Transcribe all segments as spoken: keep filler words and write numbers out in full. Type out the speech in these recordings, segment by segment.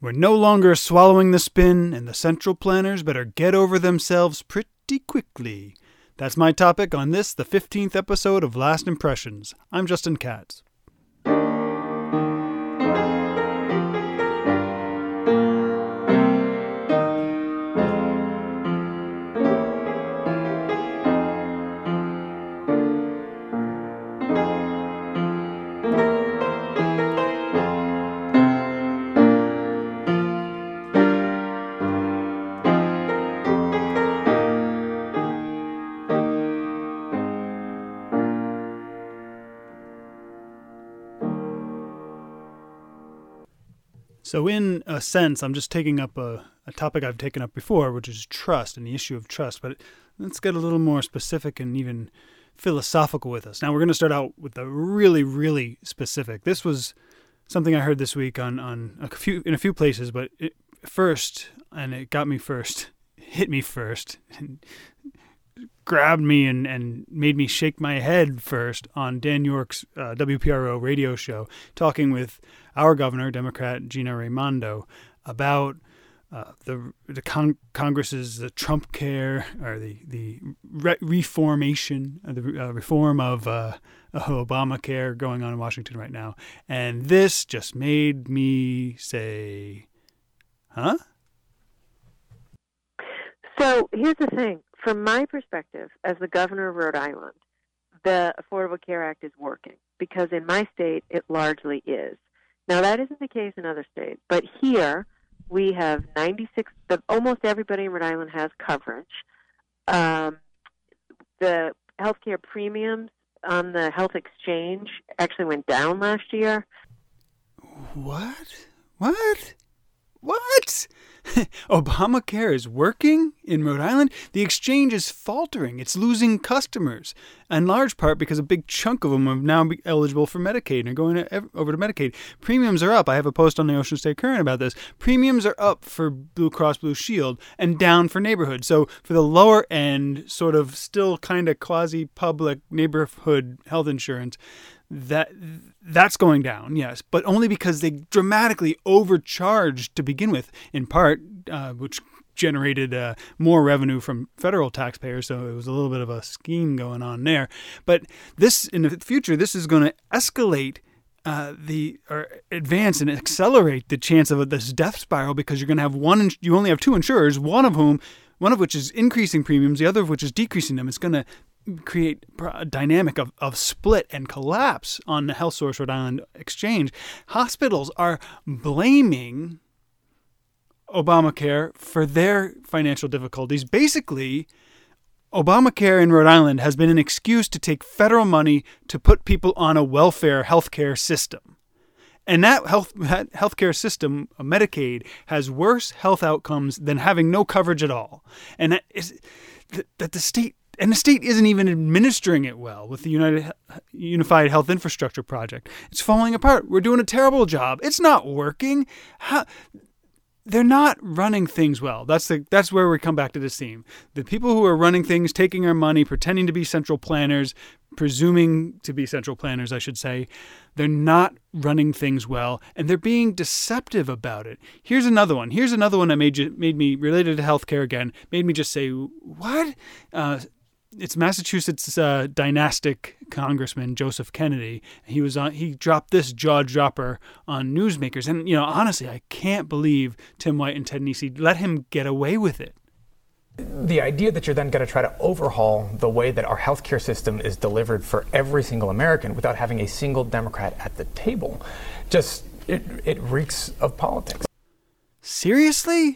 We're no longer swallowing the spin, and the central planners better get over themselves pretty quickly. That's my topic on this, the fifteenth episode of Last Impressions. I'm Justin Katz. So in a sense, I'm just taking up a, a topic I've taken up before, which is trust and the issue of trust. But let's get a little more specific and even philosophical with us. Now, we're going to start out with the really, really specific. This was something I heard this week on, on a few in a few places, but it, first, and it got me first, hit me first, and grabbed me and, and made me shake my head first on Dan York's uh, W P R O radio show, talking with our governor, Democrat Gina Raimondo, about uh, the the con- Congress's the Trump care or the the re- reformation, uh, the uh, reform of uh, Obamacare going on in Washington right now, and this just made me say, "Huh?" So here's the thing. From my perspective, as the governor of Rhode Island, the Affordable Care Act is working because in my state it largely is. Now, that isn't the case in other states, but here we have ninety-six, the, almost everybody in Rhode Island has coverage. Um, the healthcare premiums on the health exchange actually went down last year. What? What? What? Obamacare is working in Rhode Island? The exchange is faltering. It's losing customers, in large part because a big chunk of them are now eligible for Medicaid and are going to, over to Medicaid. Premiums are up. I have a post on the Ocean State Current about this. Premiums are up for Blue Cross Blue Shield and down for neighborhood. So for the lower end, sort of still kind of quasi-public neighborhood health insurance, that that's going down, yes, but only because they dramatically overcharged to begin with, in part, uh, which generated uh, more revenue from federal taxpayers, so it was a little bit of a scheme going on there. But this, in the future, this is going to escalate uh, the or advance and accelerate the chance of this death spiral because you're going to have one, you only have two insurers, one of whom, one of which is increasing premiums, the other of which is decreasing them. It's going to create a dynamic of, of split and collapse on the Health Source Rhode Island exchange. Hospitals are blaming Obamacare for their financial difficulties. Basically, Obamacare in Rhode Island has been an excuse to take federal money to put people on a welfare healthcare system. And that health that healthcare system, Medicaid, has worse health outcomes than having no coverage at all. And that is that the state And the state isn't even administering it well with the United Unified Health Infrastructure Project. It's falling apart. We're doing a terrible job. It's not working. How, they're not running things well. That's the that's where we come back to this theme. The people who are running things, taking our money, pretending to be central planners, presuming to be central planners, I should say, they're not running things well, and they're being deceptive about it. Here's another one. Here's another one that made you, made me related to healthcare again. Made me just say, what? Uh, It's Massachusetts uh, dynastic Congressman Joseph Kennedy. He was on. He dropped this jaw dropper on newsmakers, and you know, honestly, I can't believe Tim White and Ted Nesi let him get away with it. The idea that you're then going to try to overhaul the way that our healthcare system is delivered for every single American without having a single Democrat at the table, just it it reeks of politics. Seriously,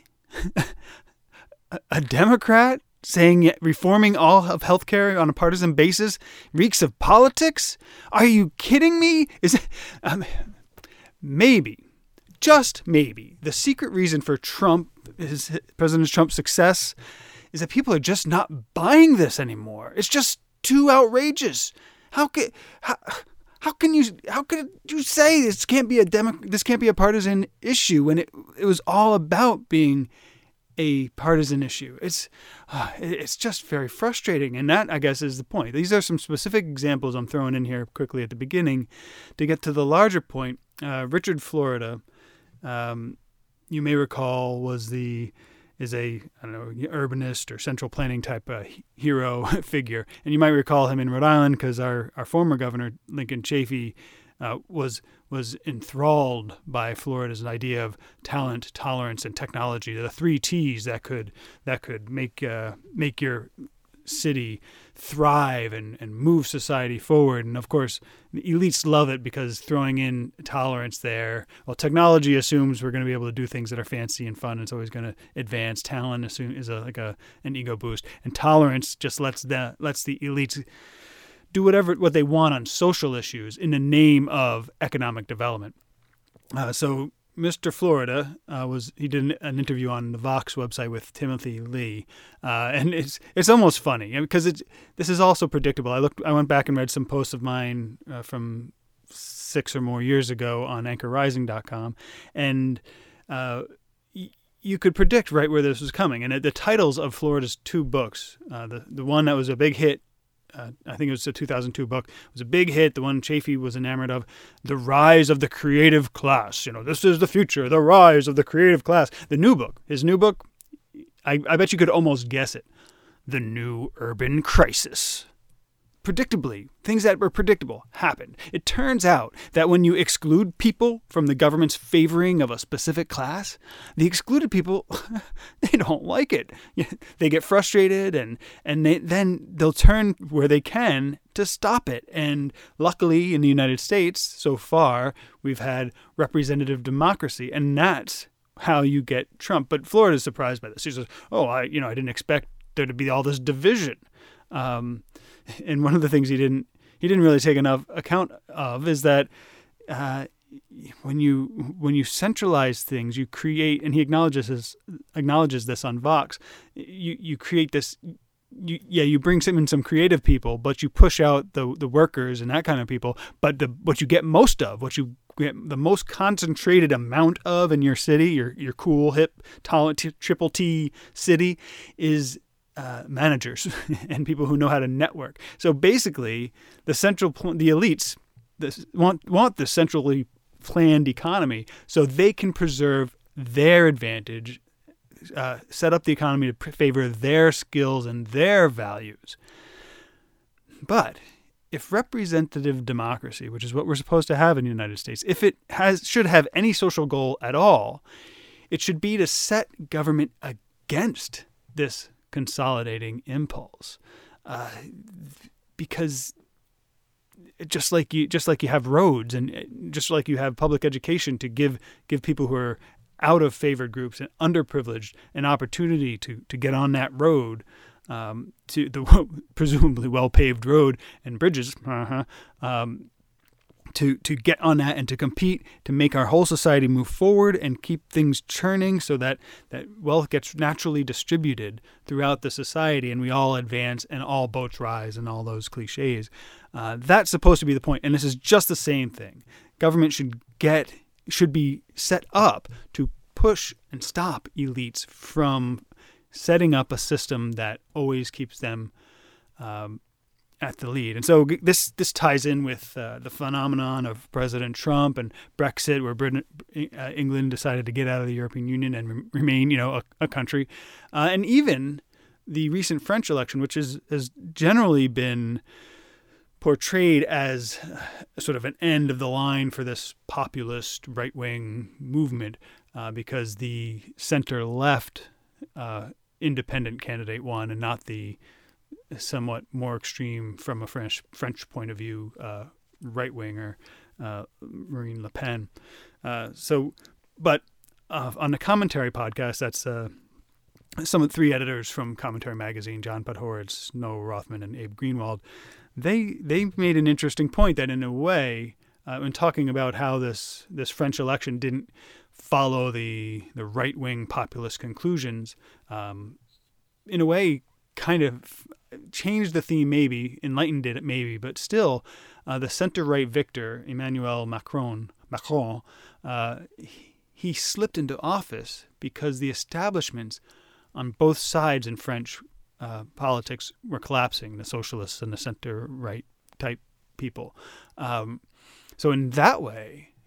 a, a Democrat saying reforming all of healthcare on a partisan basis reeks of politics? Are you kidding me? Is it, um, maybe, just maybe, the secret reason for Trump, is President Trump's success, is that people are just not buying this anymore. It's just too outrageous. How can how, how can you how can you say this can't be a demo, this can't be a partisan issue when it it was all about being a partisan issue? It's uh, it's just very frustrating, and that, I guess, is the point. These are some specific examples I'm throwing in here quickly at the beginning to get to the larger point. Uh, Richard Florida, um, you may recall was the is a I don't know urbanist or central planning type uh, hero figure, and you might recall him in Rhode Island because our, our former governor Lincoln Chafee uh, was was enthralled by Florida's idea of talent, tolerance, and technology, the three T's that could that could make uh, make your city thrive and, and move society forward. And of course, the elites love it because throwing in tolerance there, well, technology assumes we're going to be able to do things that are fancy and fun. It's always going to advance. Talent assume is a, like a an ego boost, and tolerance just lets the lets the elites do whatever what they want on social issues in the name of economic development. Uh, so Mister Florida uh, was he did an, an interview on the Vox website with Timothy Lee, uh, and it's it's almost funny because it's this is also predictable. I looked I went back and read some posts of mine uh, from six or more years ago on anchor rising dot com, and uh, y- you could predict right where this was coming. And the titles of Florida's two books, uh, the the one that was a big hit. Uh, I think it was a two thousand two book. It was a big hit, the one Chafee was enamored of, The Rise of the Creative Class. You know, this is the future, the rise of the creative class. The new book, his new book, I, I bet you could almost guess it. The New Urban Crisis. Predictably, things that were predictable happened. It turns out that when you exclude people from the government's favoring of a specific class, the excluded people, they don't like it. They get frustrated and, and they, then they'll turn where they can to stop it. And luckily in the United States, so far, we've had representative democracy, and that's how you get Trump. But Florida's surprised by this. She says, oh, I, you know, I didn't expect there to be all this division. Um, And one of the things he didn't he didn't really take enough account of is that uh, when you when you centralize things, you create, and he acknowledges this, acknowledges this on Vox. You you create this. You, yeah, you bring some in some creative people, but you push out the the workers and that kind of people. But the what you get most of, what you get the most concentrated amount of in your city, your your cool, hip, tolerant, t- triple T city, is Uh, managers and people who know how to network. So basically, the central, the elites this, want want this centrally planned economy so they can preserve their advantage, uh, set up the economy to favor their skills and their values. But if representative democracy, which is what we're supposed to have in the United States, if it has should have any social goal at all, it should be to set government against this consolidating impulse, uh, because just like you, just like you have roads, and just like you have public education to give give people who are out of favored groups and underprivileged an opportunity to to get on that road, um, to the presumably well paved road and bridges, uh-huh, um, to to get on that and to compete, to make our whole society move forward and keep things churning so that, that wealth gets naturally distributed throughout the society and we all advance and all boats rise and all those cliches. Uh, that's supposed to be the point. And this is just the same thing. Government should get should be set up to push and stop elites from setting up a system that always keeps them um, at the lead. And so this this ties in with uh, the phenomenon of President Trump and Brexit, where Britain, uh, England decided to get out of the European Union and re- remain, you know, a, a country. Uh, and even the recent French election, which is, has generally been portrayed as sort of an end of the line for this populist right-wing movement, uh, because the center-left uh, independent candidate won and not the somewhat more extreme, from a French French point of view, uh, right-winger, uh, Marine Le Pen. Uh, so, but uh, on the Commentary podcast, that's uh, some of the three editors from Commentary Magazine, John Podhoretz, Noah Rothman, and Abe Greenwald, they they made an interesting point that in a way, uh, in talking about how this this French election didn't follow the, the right-wing populist conclusions, um, in a way, kind of changed the theme, maybe, enlightened it maybe, but still, uh, the center-right victor, Emmanuel Macron, Macron, uh, he, he slipped into office because the establishments on both sides in French uh, politics were collapsing, the socialists and the center-right type people. Um, so in that way,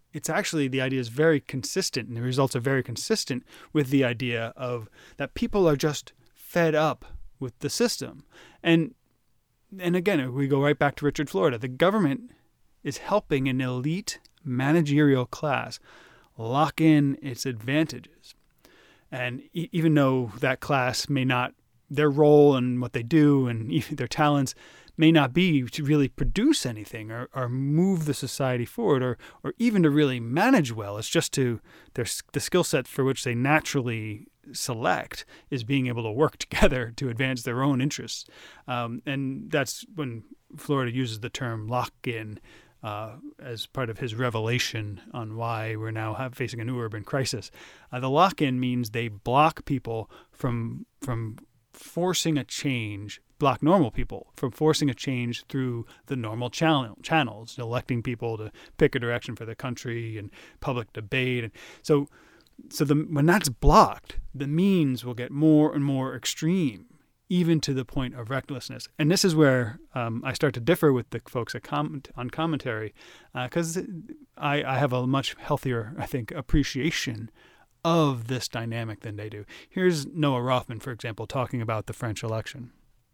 it's actually, the idea is very consistent, and the results are very consistent with the idea of that people are just fed up with the system. And and again, we go right back to Richard Florida. The government is helping an elite managerial class lock in its advantages. And e- even though that class may not, their role and what they do and even their talents may not be to really produce anything or, or move the society forward or or even to really manage well. It's just to their the skill set for which they naturally select is being able to work together to advance their own interests. Um, and that's when Florida uses the term lock-in uh, as part of his revelation on why we're now have, facing a new urban crisis. Uh, the lock-in means they block people from from forcing a change, block normal people from forcing a change through the normal channel, channels, electing people to pick a direction for the country and public debate. And so so the, when that's blocked, the means will get more and more extreme, even to the point of recklessness. And this is where um, I start to differ with the folks at comment, on commentary, because uh, I, I have a much healthier, I think, appreciation of this dynamic than they do. Here's Noah Rothman, for example, talking about the French election.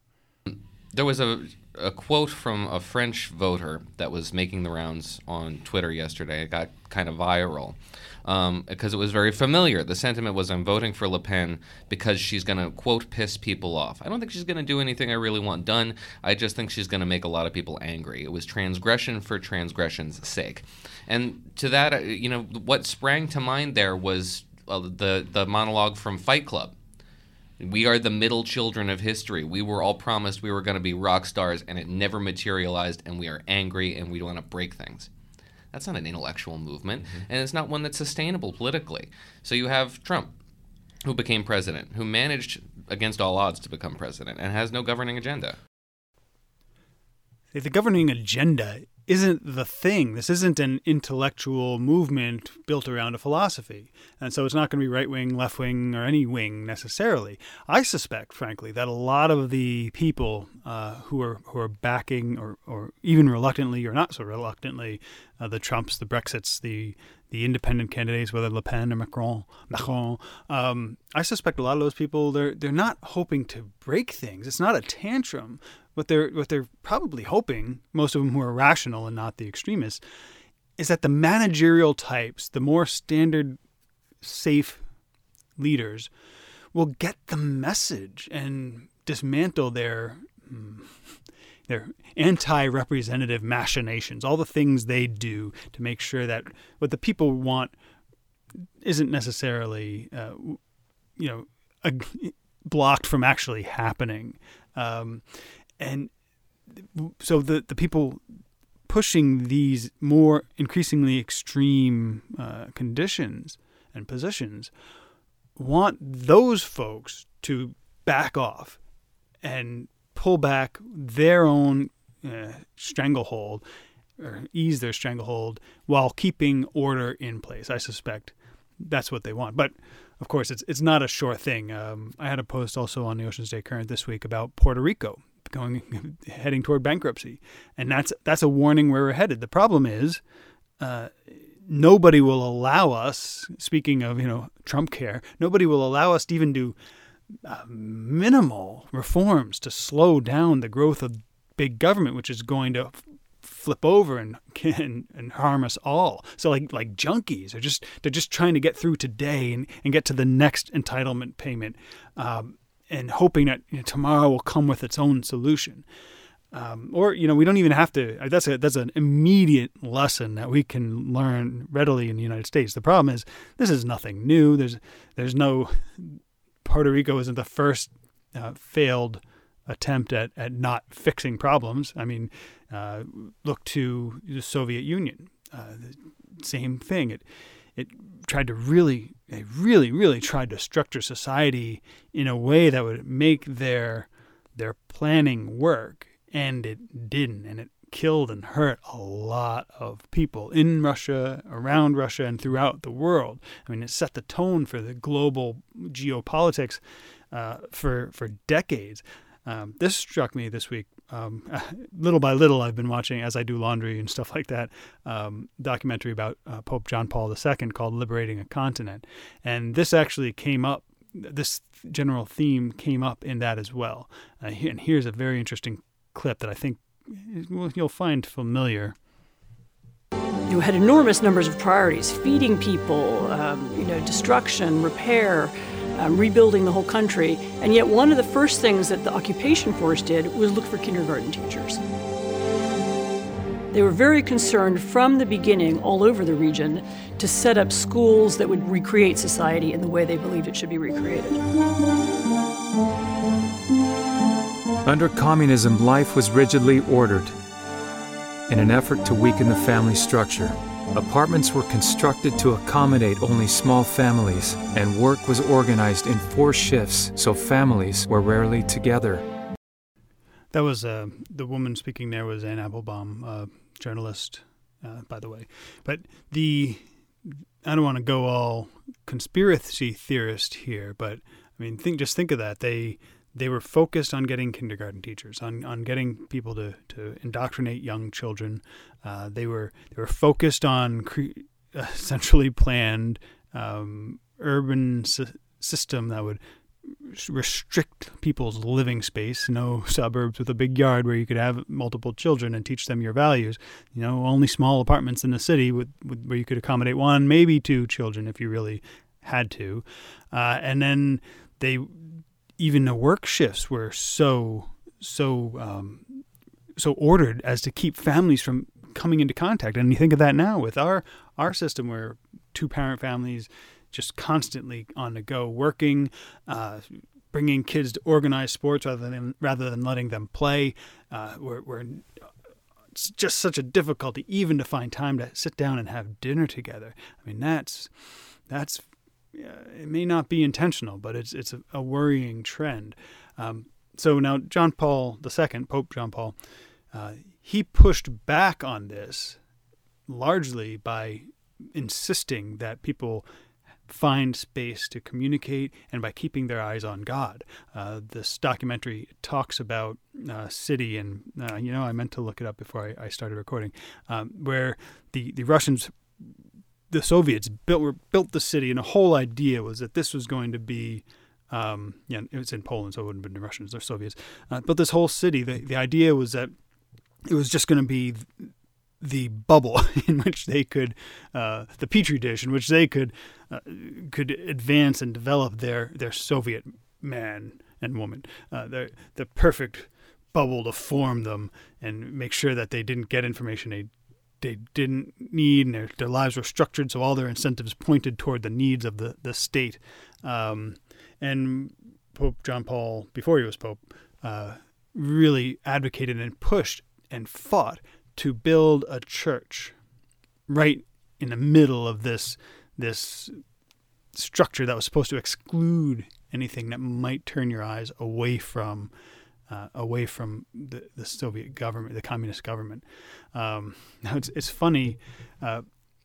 There was a, a quote from a French voter that was making the rounds on Twitter yesterday. It got kind of viral um, because it was very familiar. The sentiment was, I'm voting for Le Pen because she's going to, quote, piss people off. I don't think she's going to do anything I really want done. I just think she's going to make a lot of people angry. It was transgression for transgression's sake. And to that, you know, what sprang to mind there was uh, the, the monologue from Fight Club. We are the middle children of history. We were all promised we were going to be rock stars, and it never materialized, and we are angry, and we want to break things. That's not an intellectual movement, mm-hmm. and it's not one that's sustainable politically. So you have Trump, who became president, who managed against all odds to become president, and has no governing agenda. The governing agenda isn't the thing. This isn't an intellectual movement built around a philosophy. And so it's not going to be right-wing, left-wing, or any wing necessarily. I suspect, frankly, that a lot of the people uh, who are who are backing or, or even reluctantly or not so reluctantly, uh, the Trumps, the Brexits, the the independent candidates, whether Le Pen or Macron, Macron, um, I suspect a lot of those people, they're they're not hoping to break things. It's not a tantrum. What they're what they're probably hoping, most of them who are rational and not the extremists, is that the managerial types, the more standard, safe leaders, will get the message and dismantle their their anti-representative machinations, all the things they do to make sure that what the people want isn't necessarily, uh, you know, a, blocked from actually happening. Um, And so the, the people pushing these more increasingly extreme uh, conditions and positions want those folks to back off and pull back their own uh, stranglehold or ease their stranglehold while keeping order in place. I suspect that's what they want. But of course, it's it's not a sure thing. Um, I had a post also on the Ocean State Current this week about Puerto Rico going heading toward bankruptcy, and that's that's a warning where we're headed. The problem is uh, nobody will allow us. Speaking of you know Trump care, nobody will allow us to even do uh, minimal reforms to slow down the growth of big government, which is going to flip over and can and harm us all. So like like junkies are just they're just trying to get through today and, and get to the next entitlement payment. Um, and hoping that you know, tomorrow will come with its own solution. Um, or, you know, we don't even have to, that's a, that's an immediate lesson that we can learn readily in the United States. The problem is this is nothing new. There's, there's no, Puerto Rico isn't the first uh, failed attempt at, at not fixing problems. I mean, uh, look to the Soviet Union, uh, the same thing. It, it tried to really, it really, really tried to structure society in a way that would make their their planning work, and it didn't, and it killed and hurt a lot of people in Russia, around Russia, and throughout the world. I mean, it set the tone for the global geopolitics uh, for for decades. Um, this struck me this week. um, little by little, I've been watching, as I do laundry and stuff like that, um, documentary about uh, Pope John Paul the Second called Liberating a Continent. And this actually came up, this general theme came up in that as well. Uh, and here's a very interesting clip that I think you'll find familiar. You had enormous numbers of priorities: feeding people, um, you know, destruction, repair, um, rebuilding the whole country. And yet one of the first things that the occupation force did was look for kindergarten teachers. They were very concerned from the beginning all over the region to set up schools that would recreate society in the way they believed it should be recreated. Under communism, life was rigidly ordered. In an effort to weaken the family structure, apartments were constructed to accommodate only small families, and work was organized in four shifts, so families were rarely together. That was, uh, the woman speaking there was Anne Applebaum, a journalist, uh, by the way. But the, I don't want to go all conspiracy theorist here, but I mean, think just think of that. They they were focused on getting kindergarten teachers, on, on getting people to, to indoctrinate young children. Uh, they were they were focused on cre- a centrally planned um, urban sy- system that would restrict people's living space. No suburbs with a big yard where you could have multiple children and teach them your values. You know, only small apartments in the city with, with where you could accommodate one, maybe two children if you really had to. Uh, and then they, even the work shifts were so so um, so ordered as to keep families from coming into contact. And you think of that now with our our system, where two parent families just constantly on the go, working, uh, bringing kids to organized sports rather than rather than letting them play. Uh, we're, we're it's just such a difficulty even to find time to sit down and have dinner together. I mean, that's that's uh, it may not be intentional, but it's it's a, a worrying trend. Um, so now John Paul the Second, Pope John Paul, uh, he pushed back on this largely by insisting that people find space to communicate and by keeping their eyes on God. Uh, this documentary talks about a city, and uh, you know, I meant to look it up before I, I started recording, um, where the, the Russians, the Soviets built were, built the city, and the whole idea was that this was going to be, um, yeah, it was in Poland, so it wouldn't have been the Russians or Soviets, uh, but this whole city, the, the idea was that it was just going to be the bubble in which they could, uh, the petri dish in which they could uh, could advance and develop their, their Soviet man and woman, uh, the the perfect bubble to form them and make sure that they didn't get information they they didn't need, and their, their lives were structured so all their incentives pointed toward the needs of the the state. Um, and Pope John Paul, before he was Pope, uh, really advocated and pushed and fought to build a church right in the middle of this this structure that was supposed to exclude anything that might turn your eyes away from uh, away from the, the Soviet government, the communist government. Um, now it's it's funny. Uh,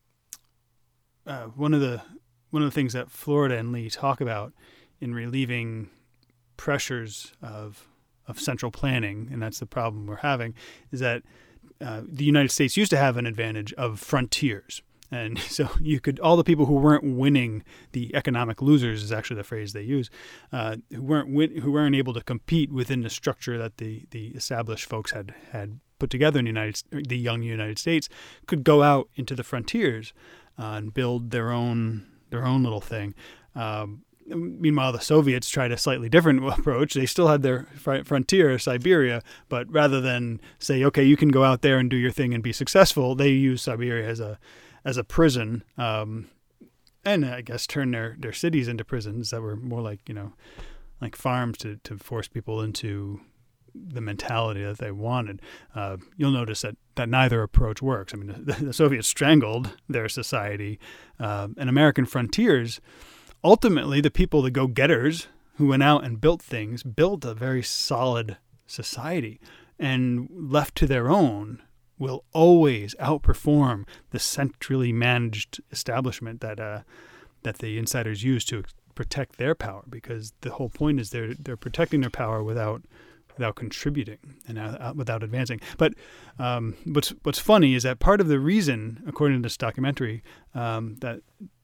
uh, one of the one of the things that Florida and Lee talk about in relieving pressures of of central planning, and that's the problem we're having, is that Uh, the United States used to have an advantage of frontiers. And so you could, all the people who weren't winning, the economic losers is actually the phrase they use, uh, who weren't win, who weren't able to compete within the structure that the, the established folks had, had put together in the United, the young United States, could go out into the frontiers uh, and build their own their own little thing. Um, Meanwhile, the Soviets tried a slightly different approach. They still had their fr- frontier, Siberia, but rather than say, okay, you can go out there and do your thing and be successful, they used Siberia as a as a prison, um, and I guess turned their, their cities into prisons that were more like, you know, like farms to, to force people into the mentality that they wanted. Uh, you'll notice that, that neither approach works. I mean, the, the Soviets strangled their society, uh, and American frontiers. Ultimately, the people, the go-getters who went out and built things, built a very solid society, and left to their own will always outperform the centrally managed establishment that uh, that the insiders use to protect their power. Because the whole point is they're they're protecting their power without without contributing and uh, without advancing. But um, what's what's funny is that part of the reason, according to this documentary, um, that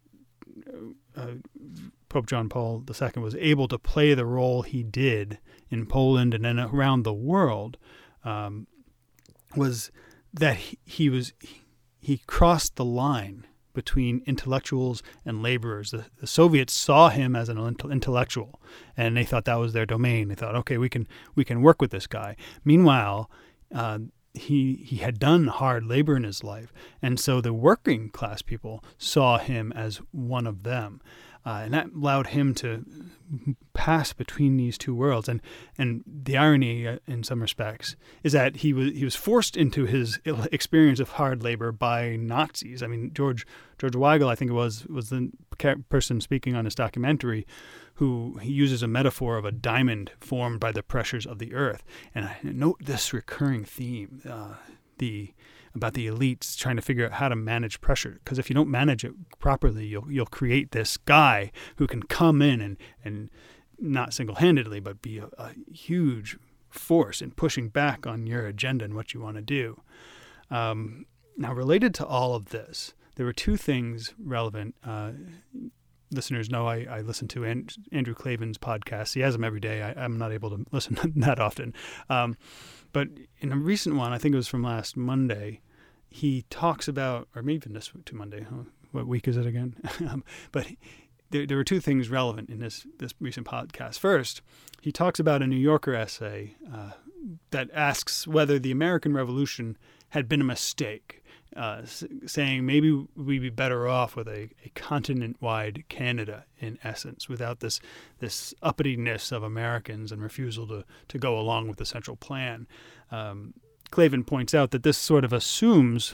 uh, Pope John Paul the Second was able to play the role he did in Poland and then around the world um, was that he, he was he crossed the line between intellectuals and laborers. The, the Soviets saw him as an intellectual, and they thought that was their domain. They thought, okay, we can we can work with this guy. Meanwhile, uh, he he had done hard labor in his life, and so the working class people saw him as one of them, uh, and that allowed him to pass between these two worlds. And and the irony, uh, in some respects, is that he was he was forced into his experience of hard labor by Nazis. I mean, George George Weigel, I think it was, was the person speaking on this documentary, who he uses a metaphor of a diamond formed by the pressures of the earth. And I note this recurring theme, uh, the about the elites trying to figure out how to manage pressure. Because if you don't manage it properly, you'll you'll create this guy who can come in and, and not single-handedly, but be a, a huge force in pushing back on your agenda and what you want to do. Um, now, related to all of this, there were two things relevant. Uh, listeners know I, I listen to An- Andrew Klavan's podcast. He has them every day. I, I'm not able to listen that often. Um, but in a recent one, I think it was from last Monday, he talks about, or maybe even this to Monday, huh? What week is it again? um, but he, there, there were two things relevant in this, this recent podcast. First, he talks about a New Yorker essay uh, that asks whether the American Revolution had been a mistake. Uh, saying maybe we'd be better off with a, a continent-wide Canada, in essence, without this this uppityness of Americans and refusal to, to go along with the central plan. Um, Klavan points out that this sort of assumes,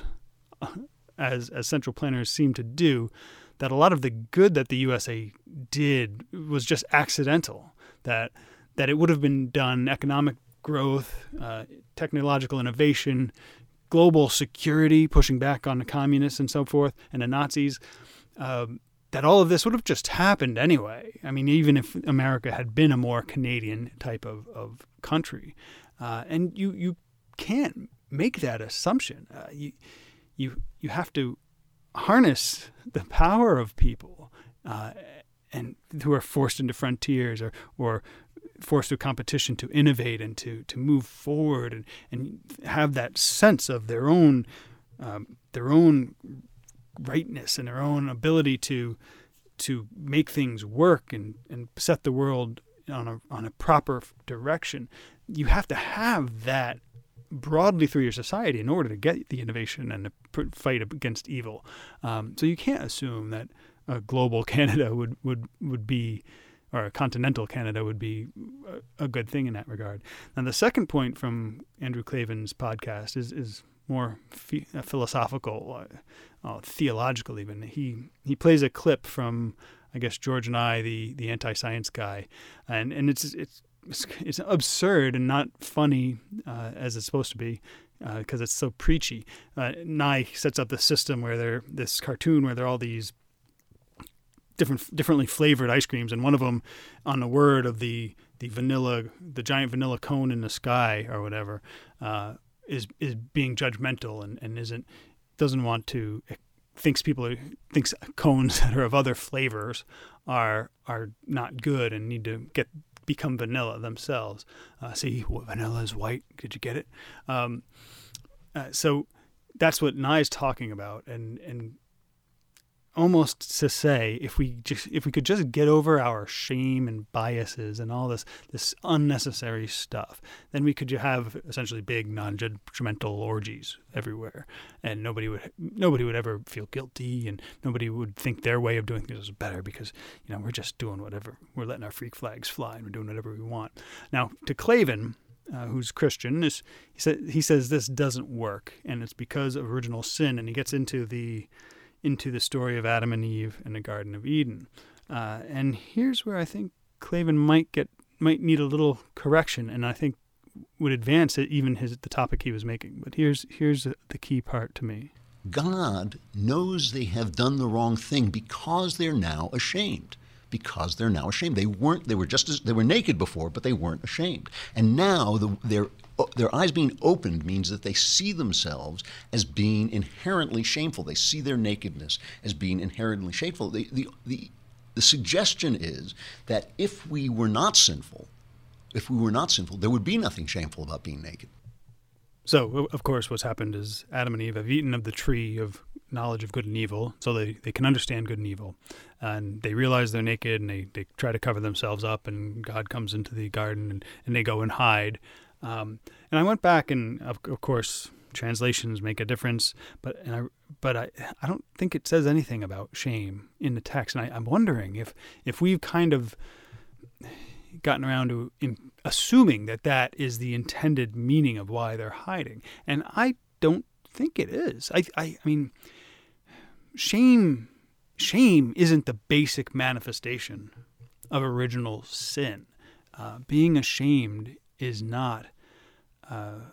as as central planners seem to do, that a lot of the good that the U S A did was just accidental, that that it would have been done economic growth, uh, technological innovation, global security, pushing back on the communists and so forth, and the Nazis, um, that all of this would have just happened anyway. I mean, even if America had been a more Canadian type of, of country. Uh, and you, you can't make that assumption. Uh, you, you, you have to harness the power of people uh, and who are forced into frontiers or, or forced through competition to innovate and to, to move forward and, and have that sense of their own um, their own rightness and their own ability to to make things work and, and set the world on a on a proper direction. You have to have that broadly through your society in order to get the innovation and to fight against evil. Um, so you can't assume that a global Canada would, would, would be, or a continental Canada would be a, a good thing in that regard. And the second point from Andrew Klavan's podcast is, is more ph- philosophical, uh, uh, theological even. He he plays a clip from, I guess, George Nye, the, the anti-science guy, and and it's it's it's, it's absurd and not funny uh, as it's supposed to be because uh, it's so preachy. Uh, Nye sets up this system where they're this cartoon where there are all these different, differently flavored ice creams, and one of them, on the word of the the vanilla, the giant vanilla cone in the sky or whatever, uh, is is being judgmental and, and isn't doesn't want to thinks people are, thinks cones that are of other flavors are are not good and need to get become vanilla themselves. Uh, see, what vanilla is white. Did you get it? Um, uh, so that's what Nye's talking about, and and. Almost to say, if we just if we could just get over our shame and biases and all this this unnecessary stuff, then we could have essentially big non-judgmental orgies everywhere, and nobody would nobody would ever feel guilty, and nobody would think their way of doing things is better because you know we're just doing whatever, we're letting our freak flags fly and we're doing whatever we want. Now to Klavan, uh, who's Christian, is he said he says this doesn't work, and it's because of original sin, and he gets into the into the story of Adam and Eve in the Garden of Eden. Uh, and here's where I think Klavan might get might need a little correction, and I think would advance it, even his the topic he was making. But here's here's the key part to me. God knows they have done the wrong thing because they're now ashamed. because they're now ashamed. They weren't. They were just as they were naked before, but they weren't ashamed. And now the, their their eyes being opened means that they see themselves as being inherently shameful. They see their nakedness as being inherently shameful. The the the, the suggestion is that if we were not sinful, if we were not sinful, there would be nothing shameful about being naked. So, of course, what's happened is Adam and Eve have eaten of the tree of knowledge of good and evil, so they, they can understand good and evil. And they realize they're naked, and they, they try to cover themselves up, and God comes into the garden, and, and they go and hide. Um, and I went back, and, of, of course, translations make a difference, but and I but I, I don't think it says anything about shame in the text. And I, I'm wondering if, if we've kind of gotten around to in, assuming that that is the intended meaning of why they're hiding. And I don't think it is. I, I, I mean, shame, shame isn't the basic manifestation of original sin. Uh, being ashamed is not, uh,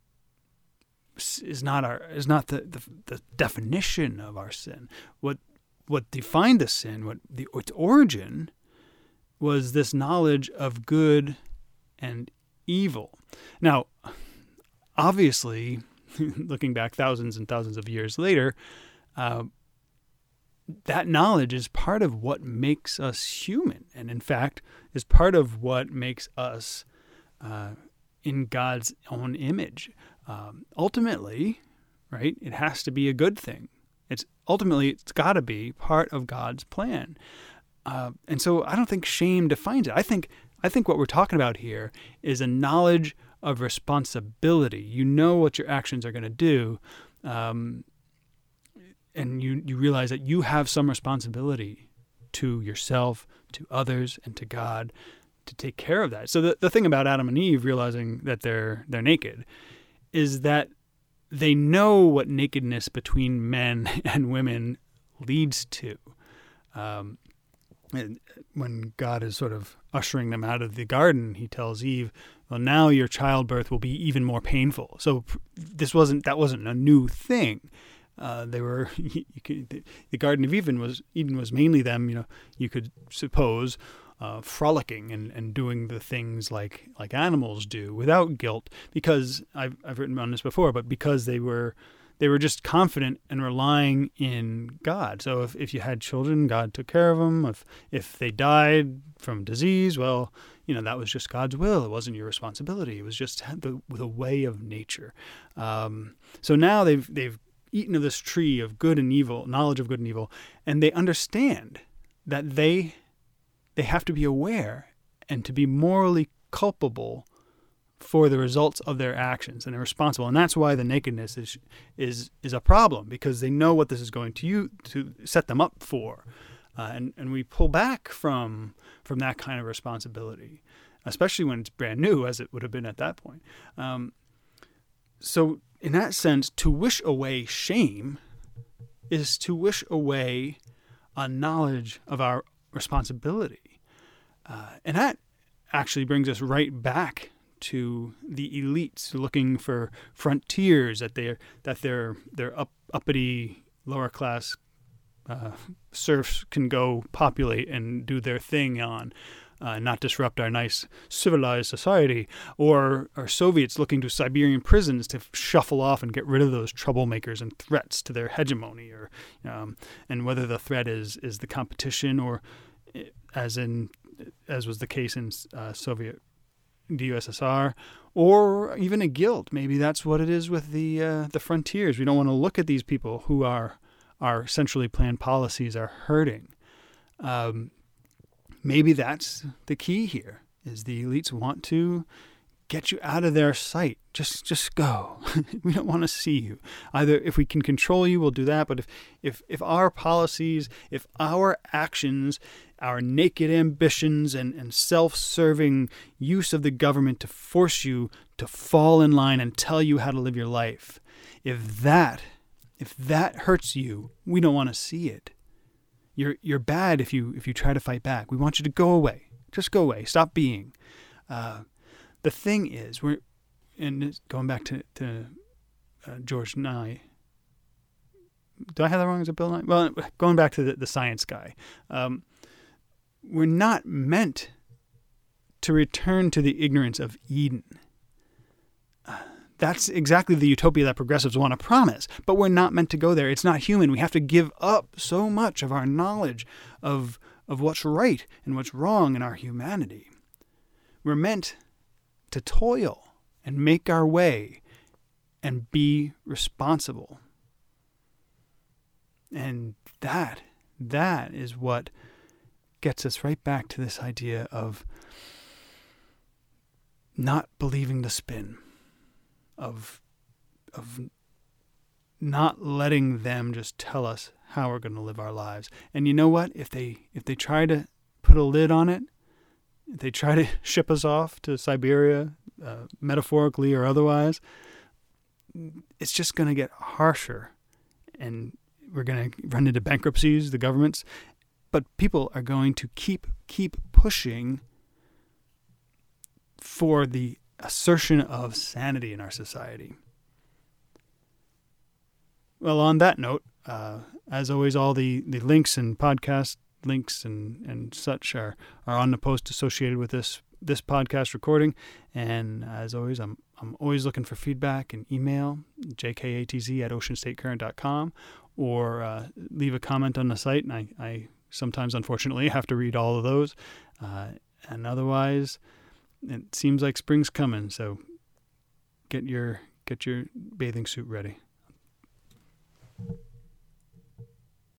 is not our, is not the, the, the definition of our sin. What, what defined the sin, what the, its origin was this knowledge of good and evil. Now, obviously, looking back thousands and thousands of years later, uh, that knowledge is part of what makes us human, and in fact, is part of what makes us uh, in God's own image. Um, ultimately, right, it has to be a good thing. It's ultimately, it's got to be part of God's plan. Uh, and so I don't think shame defines it. I think I think what we're talking about here is a knowledge of responsibility. You know what your actions are going to do, um, and you, you realize that you have some responsibility to yourself, to others, and to God to take care of that. So the, the thing about Adam and Eve realizing that they're they're naked is that they know what nakedness between men and women leads to. Um, And when God is sort of ushering them out of the garden, he tells Eve, well, now your childbirth will be even more painful. So this wasn't, that wasn't a new thing. Uh, they were, you could, the Garden of Eden was, Eden was mainly them, you know, you could suppose, uh, frolicking and, and doing the things like, like animals do without guilt, because I've, I've written on this before, but because they were, They were just confident and relying in God. So if, if you had children, God took care of them. If if they died from disease, well, you know, that was just God's will. It wasn't your responsibility. It was just the the way of nature. Um, so now they've they've eaten of this tree of good and evil, knowledge of good and evil, and they understand that they they have to be aware and to be morally culpable for the results of their actions, and they're responsible. And that's why the nakedness is is is a problem, because they know what this is going to you to set them up for, uh, and and we pull back from from that kind of responsibility, especially when it's brand new, as it would have been at that point. Um, so in that sense, to wish away shame is to wish away a knowledge of our responsibility, uh, and that actually brings us right back to the elites looking for frontiers that they're that their their up, uppity lower class uh, serfs can go populate and do their thing on, uh, not disrupt our nice civilized society, or or Soviets looking to Siberian prisons to shuffle off and get rid of those troublemakers and threats to their hegemony, or um, and whether the threat is is the competition, or as in as was the case in uh, Soviet. the U S S R, or even a guilt. Maybe that's what it is with the uh, the frontiers. We don't want to look at these people who are our centrally planned policies are hurting. Um, maybe that's the key here, is the elites want to get you out of their sight. Just just go. We don't want to see you. Either if we can control you, we'll do that. But if, if, if our policies, if our actions, our naked ambitions and, and self-serving use of the government to force you to fall in line and tell you how to live your life, if that if that hurts you, we don't want to see it. You're you're bad if you if you try to fight back. We want you to go away. Just go away. Stop being. Uh, The thing is, we're, and going back to, to uh, George Nye. Do I have that wrong? Is it Bill Nye? Well, going back to the, the science guy. Um, we're not meant to return to the ignorance of Eden. Uh, that's exactly the utopia that progressives want to promise, but we're not meant to go there. It's not human. We have to give up so much of our knowledge of, of what's right and what's wrong in our humanity. We're meant to toil and make our way and be responsible. And that, that is what gets us right back to this idea of not believing the spin, of, of not letting them just tell us how we're going to live our lives. And you know what? If they if they try to put a lid on it, if they try to ship us off to Siberia, uh, metaphorically or otherwise, it's just going to get harsher, and we're going to run into bankruptcies, the governments, but people are going to keep keep pushing for the assertion of sanity in our society. Well, on that note, uh, as always, all the, the links and podcast links and, and such are, are on the post associated with this this podcast recording. And as always, I'm I'm always looking for feedback and email, j k a t z at ocean state current dot com, or uh, leave a comment on the site. And I, I sometimes, unfortunately, have to read all of those. Uh, and otherwise, it seems like spring's coming, so get your get your bathing suit ready.